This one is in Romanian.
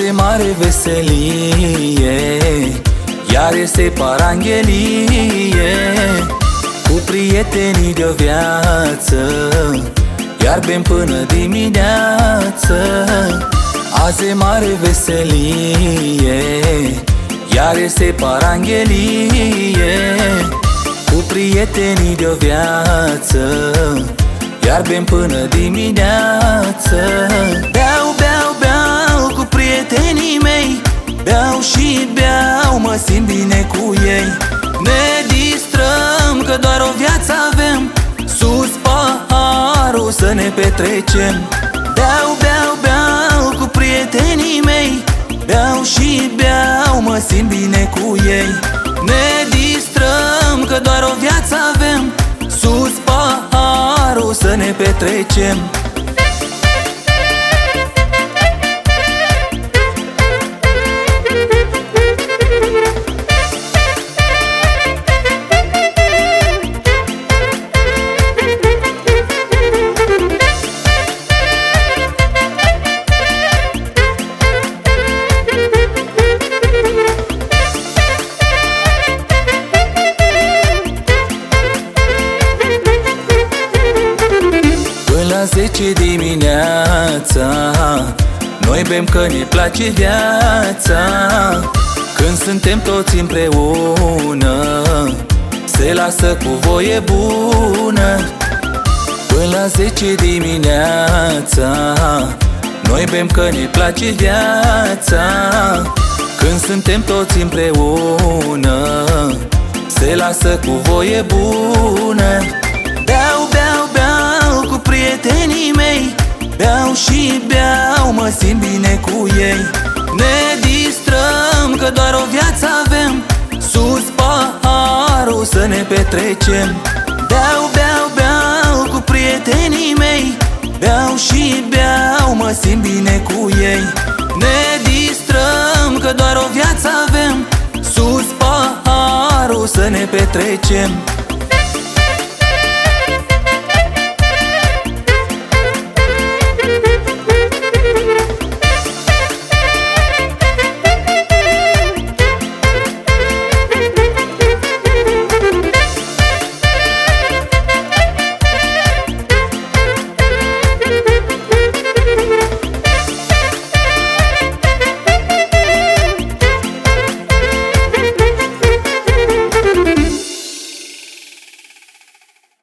e mare veselie, iar este paranghelie, cu prietenii de-o viață, iar bem până dimineață. Azi e mare veselie, iar este paranghelie, cu prietenii de-o viață, iar bem până dimineață. Beau, beau, beau cu prietenii mei, beau și beau, mă simt bine cu ei. Ne distrăm că doar o viață avem, sus paharul să ne petrecem. Beau, beau, beau cu prietenii mei, beau și beau, mă simt bine cu ei. Ne distrăm că doar o viață avem, sus paharul să ne petrecem. La 10 dimineața noi bem că ne place viața. Când suntem toți împreună, se lasă cu voie bună. Până la 10 dimineața noi bem că ne place viața. Când suntem toți împreună, se lasă cu voie bună. Beau, beau, beau cu prietenii mei, beau și beau, mă simt bine cu ei. Ne distrăm că doar o viață avem, sus paharul să ne petrecem. Beau, beau, beau cu prietenii mei, beau și beau, mă simt bine cu ei. Ne distrăm că doar o viață avem, sus paharul să ne petrecem.